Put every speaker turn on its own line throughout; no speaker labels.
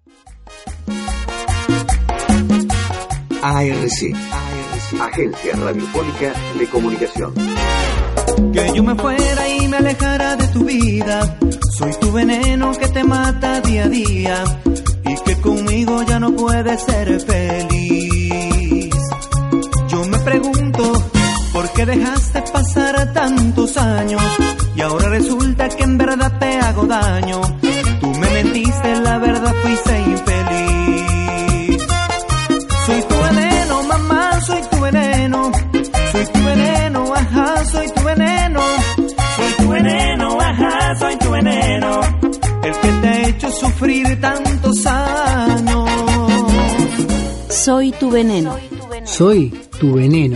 ARC, Agencia Radiofónica de Comunicación.
Que yo me fuera y me alejara de tu vida, soy tu veneno que te mata día a día, y que conmigo ya no puedes ser feliz. Yo me pregunto, ¿por qué dejaste pasar tantos años? Y ahora resulta que en verdad te hago daño. Tú me mentiste, la verdad fuiste infeliz. Soy tu veneno, mamá, soy tu veneno. Soy tu veneno, ajá, soy tu veneno. Soy tu veneno, ajá, soy tu veneno. El que te ha hecho sufrir tantos años.
Soy tu veneno.
Soy tu veneno.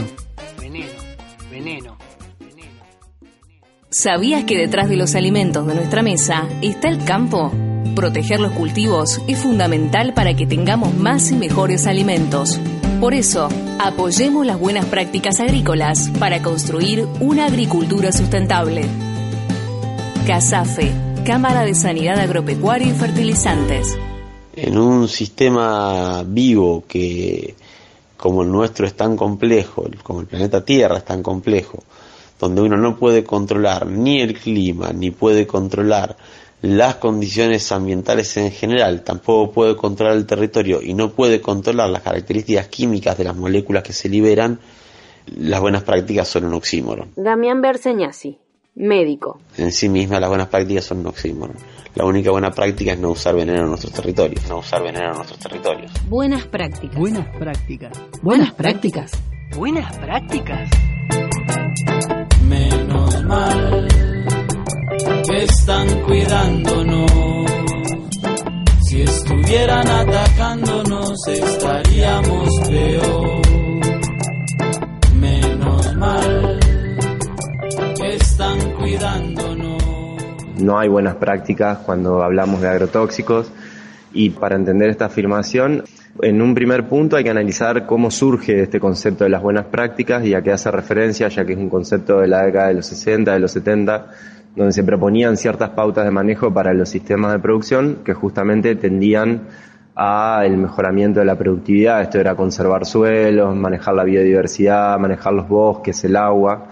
¿Sabías que detrás de los alimentos de nuestra mesa está el campo? Proteger los cultivos es fundamental para que tengamos más y mejores alimentos. Por eso, apoyemos las buenas prácticas agrícolas para construir una agricultura sustentable. CASAFE, Cámara de Sanidad Agropecuaria y Fertilizantes.
En un sistema vivo que, como el nuestro, es tan complejo, como el planeta Tierra es tan complejo, donde uno no puede controlar ni el clima, ni puede controlar las condiciones ambientales en general, tampoco puede controlar el territorio y no puede controlar las características químicas de las moléculas que se liberan, las buenas prácticas son un oxímoron.
Damián Berseñasi, médico.
En sí mismas las buenas prácticas son un oxímoron. La única buena práctica es no usar veneno en nuestros territorios.
Buenas prácticas.
Buenas prácticas.
Buenas prácticas.
Buenas prácticas.
Menos mal que están cuidándonos. Si estuvieran atacándonos estaríamos peor. Menos mal que están cuidándonos.
No hay buenas prácticas cuando hablamos de agrotóxicos, y para entender esta afirmación, en un primer punto hay que analizar cómo surge este concepto de las buenas prácticas y a qué hace referencia, ya que es un concepto de la década de los 60, de los 70, donde se proponían ciertas pautas de manejo para los sistemas de producción que justamente tendían al mejoramiento de la productividad. Esto era conservar suelos, manejar la biodiversidad, manejar los bosques, el agua.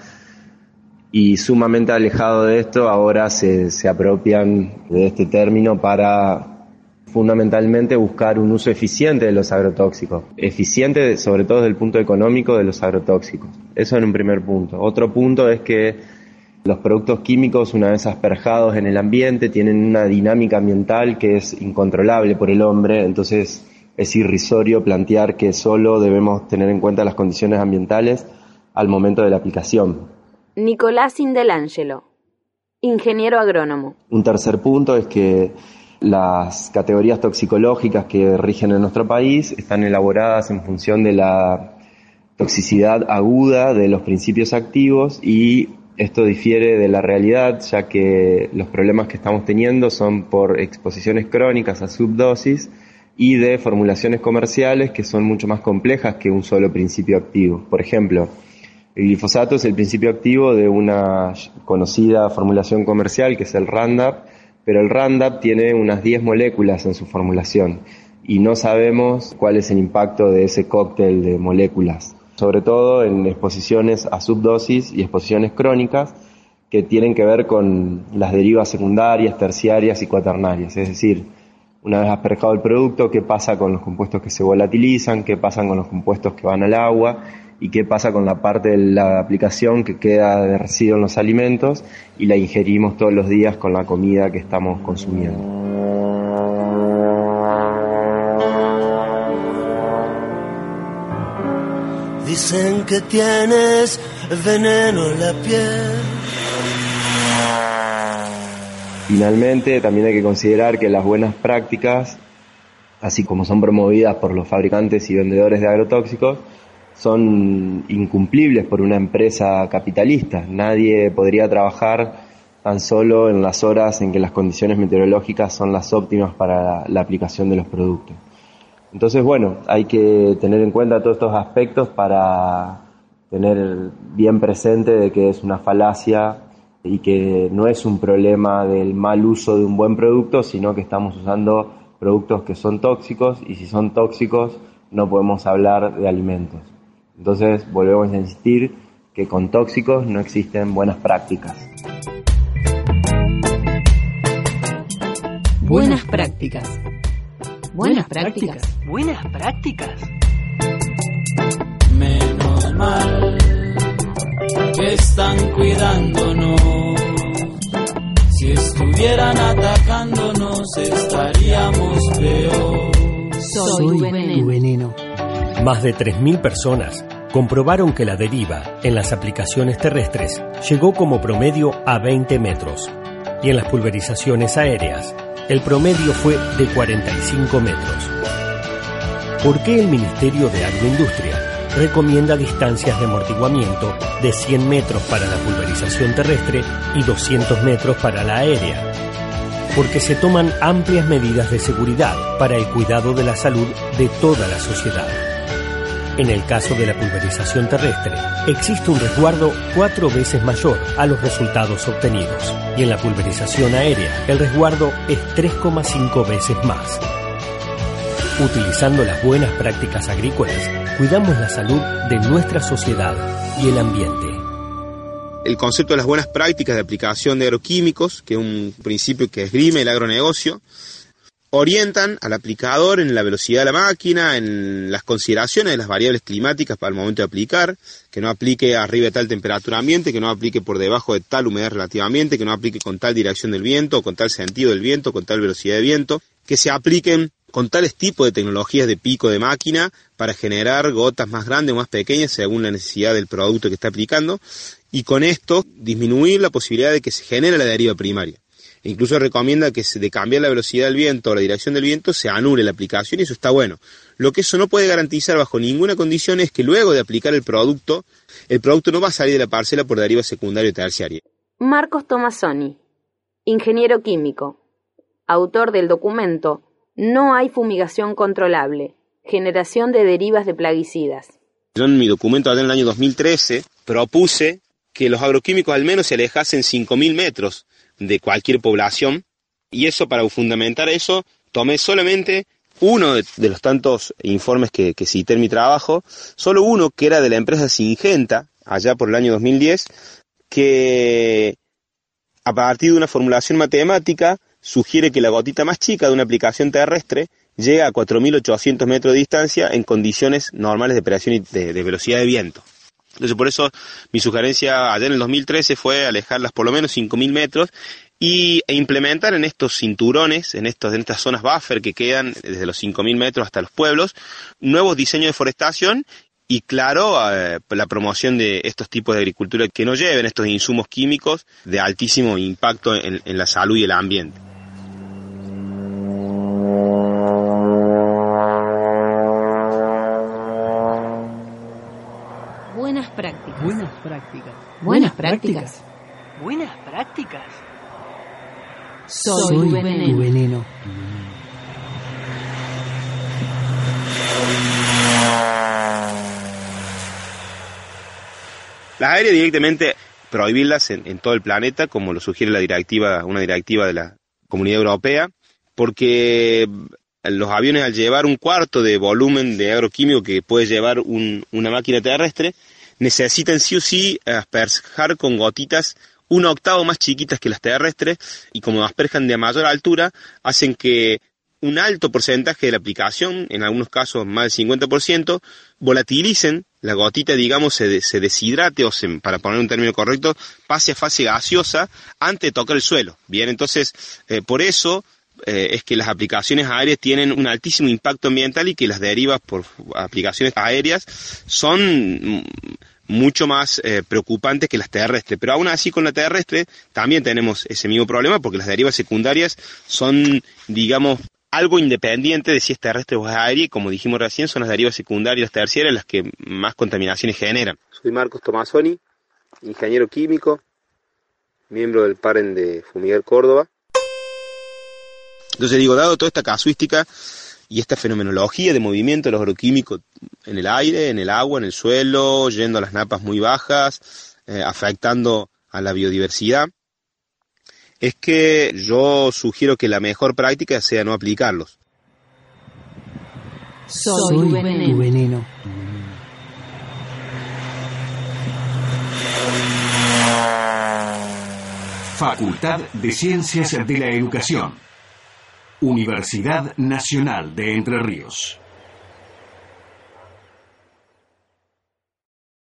Y sumamente alejado de esto, ahora se apropian de este término para fundamentalmente buscar un uso eficiente de los agrotóxicos. Eficiente sobre todo desde el punto económico de los agrotóxicos. Eso en un primer punto. Otro punto es que los productos químicos, una vez asperjados en el ambiente, tienen una dinámica ambiental que es incontrolable por el hombre, entonces es irrisorio plantear que solo debemos tener en cuenta las condiciones ambientales al momento de la aplicación.
Nicolás Indelangelo, ingeniero agrónomo.
Un tercer punto es que las categorías toxicológicas que rigen en nuestro país están elaboradas en función de la toxicidad aguda de los principios activos, y esto difiere de la realidad, ya que los problemas que estamos teniendo son por exposiciones crónicas a subdosis y de formulaciones comerciales que son mucho más complejas que un solo principio activo. Por ejemplo, el glifosato es el principio activo de una conocida formulación comercial que es el Roundup, pero el Roundup tiene unas 10 moléculas en su formulación y no sabemos cuál es el impacto de ese cóctel de moléculas, sobre todo en exposiciones a subdosis y exposiciones crónicas que tienen que ver con las derivas secundarias, terciarias y cuaternarias. Es decir, una vez asperjado el producto, qué pasa con los compuestos que se volatilizan, qué pasa con los compuestos que van al agua y qué pasa con la parte de la aplicación que queda de residuo en los alimentos y la ingerimos todos los días con la comida que estamos consumiendo.
Dicen que tienes veneno en la piel.
Finalmente, también hay que considerar que las buenas prácticas, así como son promovidas por los fabricantes y vendedores de agrotóxicos, son incumplibles por una empresa capitalista. Nadie podría trabajar tan solo en las horas en que las condiciones meteorológicas son las óptimas para la aplicación de los productos. Entonces, bueno, hay que tener en cuenta todos estos aspectos para tener bien presente de que es una falacia y que no es un problema del mal uso de un buen producto, sino que estamos usando productos que son tóxicos, y si son tóxicos no podemos hablar de alimentos. Entonces volvemos a insistir que con tóxicos no existen buenas prácticas.
Buenas prácticas. Buenas prácticas.
Buenas prácticas.
Menos mal que están cuidándonos. Si estuvieran atacándonos estaríamos peor.
Soy tu veneno.
Más de 3.000 personas comprobaron que la deriva en las aplicaciones terrestres llegó como promedio a 20 metros y en las pulverizaciones aéreas el promedio fue de 45 metros. ¿Por qué el Ministerio de Agroindustria recomienda distancias de amortiguamiento de 100 metros para la pulverización terrestre y 200 metros para la aérea? Porque se toman amplias medidas de seguridad para el cuidado de la salud de toda la sociedad. En el caso de la pulverización terrestre, existe un resguardo 4 veces mayor a los resultados obtenidos, y en la pulverización aérea, el resguardo es 3,5 veces más. Utilizando las buenas prácticas agrícolas, cuidamos la salud de nuestra sociedad y el ambiente.
El concepto de las buenas prácticas de aplicación de agroquímicos, que es un principio que esgrime el agronegocio, orientan al aplicador en la velocidad de la máquina, en las consideraciones de las variables climáticas para el momento de aplicar, que no aplique arriba de tal temperatura ambiente, que no aplique por debajo de tal humedad relativamente, que no aplique con tal dirección del viento, con tal sentido del viento, con tal velocidad de viento, que se apliquen con tales tipos de tecnologías de pico de máquina para generar gotas más grandes o más pequeñas según la necesidad del producto que está aplicando, y con esto disminuir la posibilidad de que se genere la deriva primaria. E incluso recomienda que de cambiar la velocidad del viento o la dirección del viento se anule la aplicación, y eso está bueno. Lo que eso no puede garantizar bajo ninguna condición es que luego de aplicar el producto no va a salir de la parcela por deriva secundaria o terciaria.
Marcos Tomasoni, ingeniero químico, autor del documento No hay fumigación controlable, generación de derivas de plaguicidas.
Yo en mi documento allá en el año 2013 propuse que los agroquímicos al menos se alejasen 5.000 metros de cualquier población, y eso, para fundamentar eso, tomé solamente uno de los tantos informes que cité en mi trabajo, solo uno que era de la empresa Syngenta, allá por el año 2010, que a partir de una formulación matemática sugiere que la gotita más chica de una aplicación terrestre llega a 4.800 metros de distancia en condiciones normales de presión y de velocidad de viento. Entonces, por eso mi sugerencia allá en el 2013 fue alejarlas por lo menos 5.000 metros e implementar en estos cinturones, en estas zonas buffer que quedan desde los 5.000 metros hasta los pueblos, nuevos diseños de forestación y, claro, la promoción de estos tipos de agricultura que no lleven estos insumos químicos de altísimo impacto en la salud y el ambiente.
Buenas prácticas.
Buenas prácticas.
Buenas prácticas.
Buenas prácticas.
Soy tu veneno.
Las aéreas directamente prohibirlas en todo el planeta, como lo sugiere una directiva de la Comunidad Europea, porque los aviones, al llevar un cuarto de volumen de agroquímico que puede llevar una máquina terrestre, necesitan sí o sí asperjar con gotitas 1/8 más chiquitas que las terrestres, y como asperjan de mayor altura, hacen que un alto porcentaje de la aplicación, en algunos casos más del 50%, volatilicen la gotita, digamos, se deshidrate, para poner un término correcto, pase a fase gaseosa antes de tocar el suelo. Bien, entonces, por eso es que las aplicaciones aéreas tienen un altísimo impacto ambiental, y que las derivas por aplicaciones aéreas son mucho más preocupantes que las terrestres. Pero aún así, con la terrestre también tenemos ese mismo problema, porque las derivas secundarias son, digamos, algo independiente de si es terrestre o es aérea, y como dijimos recién, son las derivas secundarias y las terciarias las que más contaminaciones generan. Soy Marcos Tomasoni, ingeniero químico, miembro del PAREN de Fumigar Córdoba. Entonces digo, dado toda esta casuística y esta fenomenología de movimiento de los agroquímicos en el aire, en el agua, en el suelo, yendo a las napas muy bajas, afectando a la biodiversidad, es que yo sugiero que la mejor práctica sea no aplicarlos.
Soy tu veneno.
Facultad de Ciencias de la Educación. Universidad Nacional de Entre Ríos.